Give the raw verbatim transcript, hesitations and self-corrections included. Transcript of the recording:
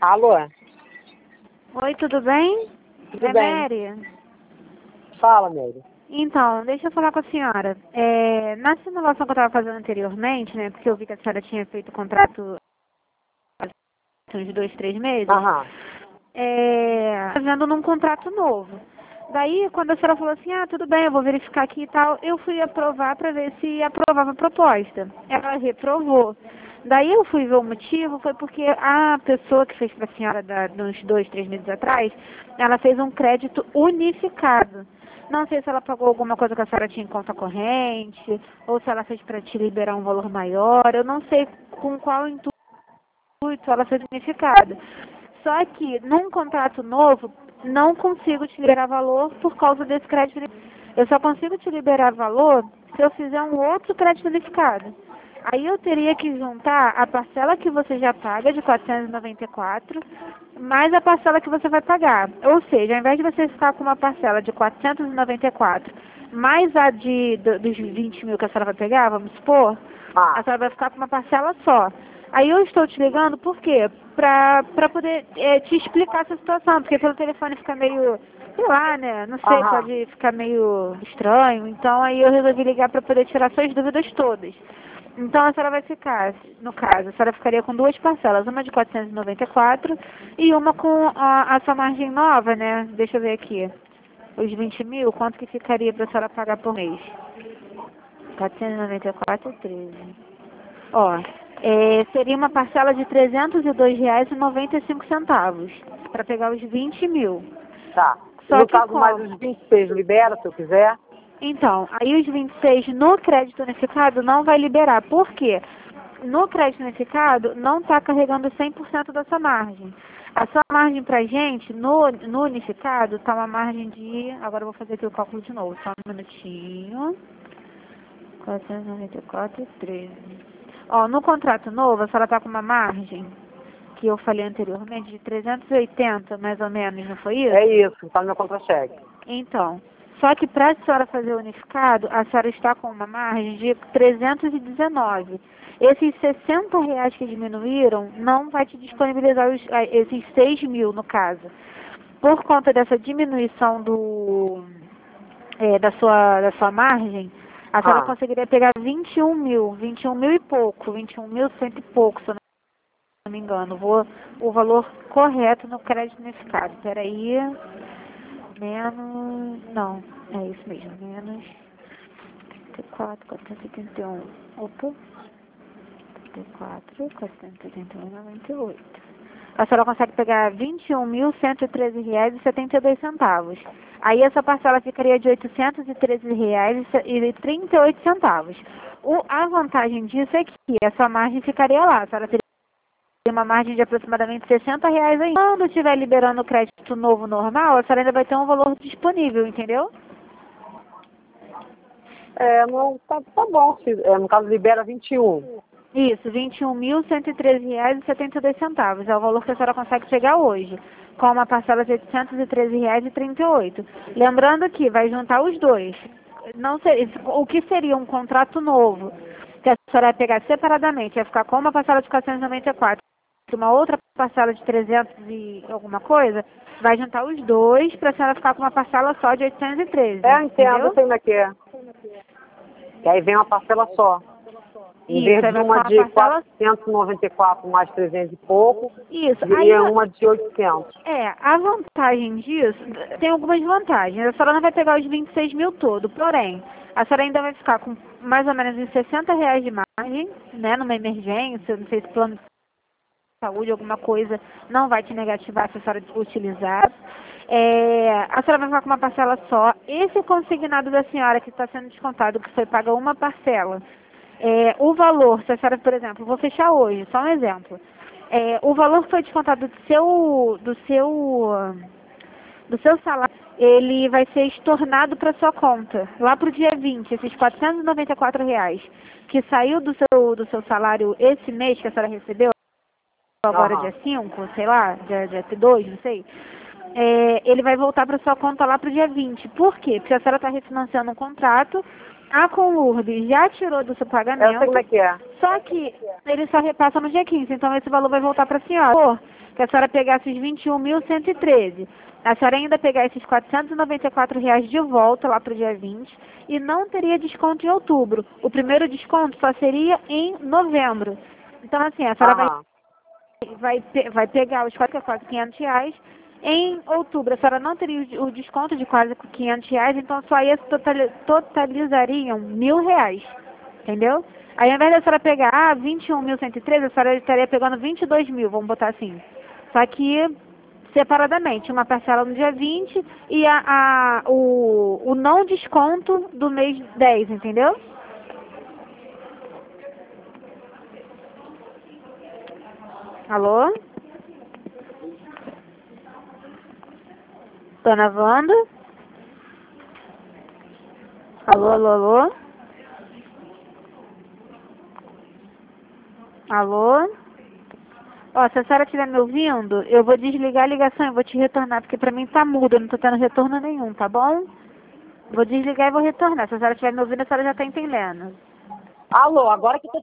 Alô? Oi, tudo bem? Tudo é bem. Mary? Fala, Mary. Então, deixa eu falar com a senhora. É, na simulação que eu estava fazendo anteriormente, né, porque eu vi que a senhora tinha feito o contrato há uns dois, três meses, Aham. é, fazendo num contrato novo. Daí, quando a senhora falou assim, ah, tudo bem, eu vou verificar aqui e tal, eu fui aprovar para ver se aprovava a proposta. Ela reprovou. Daí eu fui ver o motivo, foi porque a pessoa que fez para a senhora da, uns dois, três meses atrás, ela fez um crédito unificado. Não sei se ela pagou alguma coisa que a senhora tinha em conta corrente, ou se ela fez para te liberar um valor maior, eu não sei com qual intuito ela fez unificado. Só que num contrato novo, não consigo te liberar valor por causa desse crédito. Eu só consigo te liberar valor se eu fizer um outro crédito unificado. Aí eu teria que juntar a parcela que você já paga, de quatrocentos e noventa e quatro, mais a parcela que você vai pagar. Ou seja, ao invés de você ficar com uma parcela de quatrocentos e noventa e quatro, mais a de, do, dos vinte mil que a senhora vai pegar, vamos supor, Ah. a senhora vai ficar com uma parcela só. Aí eu estou te ligando, por quê? Pra, pra poder é, te explicar essa situação, porque pelo telefone fica meio, sei lá, né? Não sei, Aham. pode ficar meio estranho. Então aí eu resolvi ligar para poder tirar suas dúvidas todas. Então a senhora vai ficar, no caso, a senhora ficaria com duas parcelas, uma de quatrocentos e noventa e quatro e uma com a, a sua margem nova, né? Deixa eu ver aqui. Os vinte mil, quanto que ficaria para a senhora pagar por mês? quatrocentos e noventa e quatro, treze. Ó, é, seria uma parcela de trezentos e dois reais e noventa e cinco centavos para pegar os vinte mil. Tá. Só No que caso, mais como? os vinte e seis libera, se eu quiser? Então, aí os vinte e seis no crédito unificado não vai liberar. Por quê? No crédito unificado não está carregando cem por cento da sua margem. A sua margem para gente, no, no unificado, está uma margem de... Agora eu vou fazer aqui o cálculo de novo, só um minutinho. quatrocentos e noventa e quatro e treze. Ó, no contrato novo, a senhora está com uma margem, que eu falei anteriormente, de trezentos e oitenta, mais ou menos, não foi isso? É isso, tá no meu contra-cheque. Então, só que para a senhora fazer o unificado, a senhora está com uma margem de trezentos e dezenove. Esses sessenta reais que diminuíram não vai te disponibilizar os, ah, esses seis mil, no caso. Por conta dessa diminuição do, é, da, sua, da sua margem, a senhora Ah. conseguiria pegar vinte e um mil, vinte e um mil e pouco, vinte e um mil cento e pouco, se eu não me engano. Vou o valor correto no crédito unificado. Peraí. Menos... Não, é isso mesmo. Menos... trinta e quatro, quatrocentos e oitenta e um. Opa. trinta e quatro, quatrocentos e oitenta e um, noventa e oito. A senhora consegue pegar vinte e um mil cento e treze reais e setenta e dois centavos. Aí essa parcela ficaria de oitocentos e treze reais e trinta e oito centavos. O, a vantagem disso é que a sua margem ficaria lá. A senhora teria uma margem de aproximadamente sessenta reais aí. Quando estiver liberando o crédito novo normal, a senhora ainda vai ter um valor disponível, entendeu? É, não, tá, tá bom. Se, é, no caso, libera vinte e um. Isso, vinte e um mil cento e treze reais e setenta e dois centavos. É o valor que a senhora consegue pegar hoje, com uma parcela de oitocentos e treze reais e trinta e oito. Lembrando que vai juntar os dois. Não sei, o que seria um contrato novo, que a senhora vai pegar separadamente, vai ficar com uma parcela de quatrocentos e noventa e quatro, uma outra parcela de trezentos e alguma coisa, vai juntar os dois para a senhora ficar com uma parcela só de oitocentos e treze. É, eu entendo, eu entendeu? sei como é que é. E aí vem uma parcela só. Em Isso, vez aí de vai ficar uma uma de parcela. quatrocentos e noventa e quatro mais trezentos e pouco, Isso, aí viria uma de oitocentos. é, a vantagem disso, tem algumas vantagens. A senhora não vai pegar os vinte e seis mil todo, porém, a senhora ainda vai ficar com mais ou menos uns sessenta reais de margem, né, numa emergência, não sei se plano de saúde, alguma coisa, não vai te negativar se a senhora utilizar. É, a senhora vai ficar com uma parcela só. Esse consignado da senhora que está sendo descontado, que foi paga uma parcela, é, o valor, se a senhora, por exemplo, vou fechar hoje, só um exemplo. É, o valor que foi descontado do seu, do seu, do seu salário, ele vai ser estornado para sua conta, lá para o dia vinte, esses quatrocentos e noventa e quatro reais, que saiu do seu, do seu salário esse mês que a senhora recebeu, agora Aham. dia cinco, sei lá, dia, dia dois, não sei, é, ele vai voltar para sua conta lá para o dia vinte. Por quê? Porque a senhora está refinanciando um contrato, a Conlurb já tirou do seu Eu sei pagamento, como é que é. só que ele só repassa no dia quinze, então esse valor vai voltar para a senhora. que a senhora pegasse os vinte e um mil cento e treze. A senhora ainda pegar esses quatrocentos e noventa e quatro reais de volta lá para o dia vinte e não teria desconto em outubro. O primeiro desconto só seria em novembro. Então, assim, a senhora vai, Aham. vai, pe- vai pegar os quase, quase quinhentos reais. Em outubro, a senhora não teria o o desconto de quase quinhentos reais, então só ia totali- totalizariam mil reais. Entendeu? Aí, ao invés da senhora pegar ah, vinte e um mil cento e treze, a senhora estaria pegando vinte e dois mil, vamos botar assim. Só que separadamente, uma parcela no dia vinte e a, a, o, o não desconto do mês dez, entendeu? Alô? Dona Wanda? Alô, alô, alô? Alô? Ó, se a senhora estiver me ouvindo, eu vou desligar a ligação e vou te retornar, porque pra mim tá mudo, eu não tô tendo retorno nenhum, tá bom? Vou desligar e vou retornar. Se a senhora estiver me ouvindo, a senhora já tá entendendo. Alô, agora que eu tô